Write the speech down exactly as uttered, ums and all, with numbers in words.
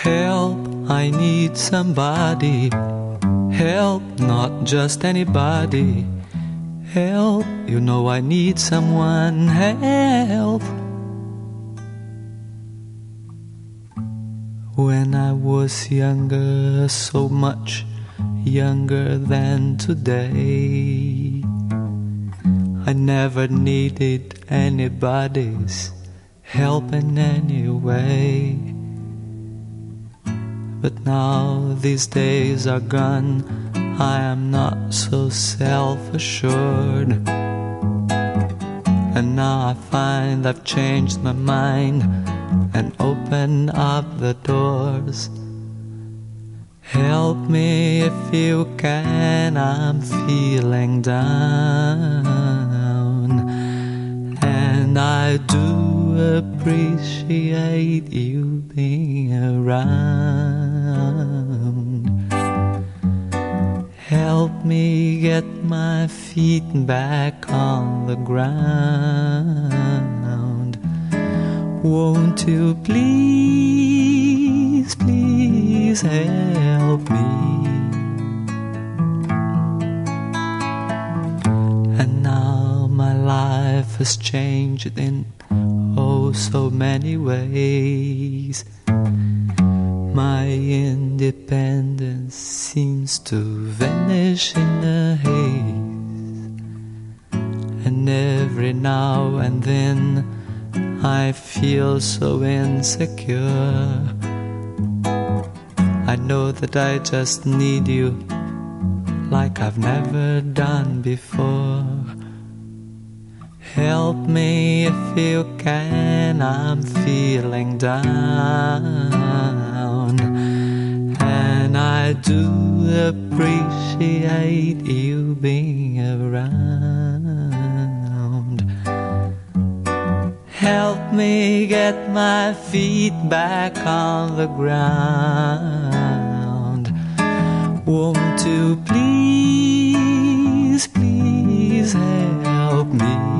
Help, I need somebody. Help, not just anybody. Help, you know I need someone. Help. When I was younger, so much younger than today, I never needed anybody's help in any way. But now these days are gone, I am not so self-assured. And now I find I've changed my mind and open up the doors. Help me if you can, I'm feeling down. And I do appreciate you being around. Help me get my feet back on the ground. Won't you please, please help me? And now my life has changed in oh so many ways. My independence seems to vanish in a haze. And every now and then I feel so insecure. I know that I just need you like I've never done before. Help me if you can, I'm feeling down. And I do appreciate you being around. Help me get my feet back on the ground. Won't you please, please help me?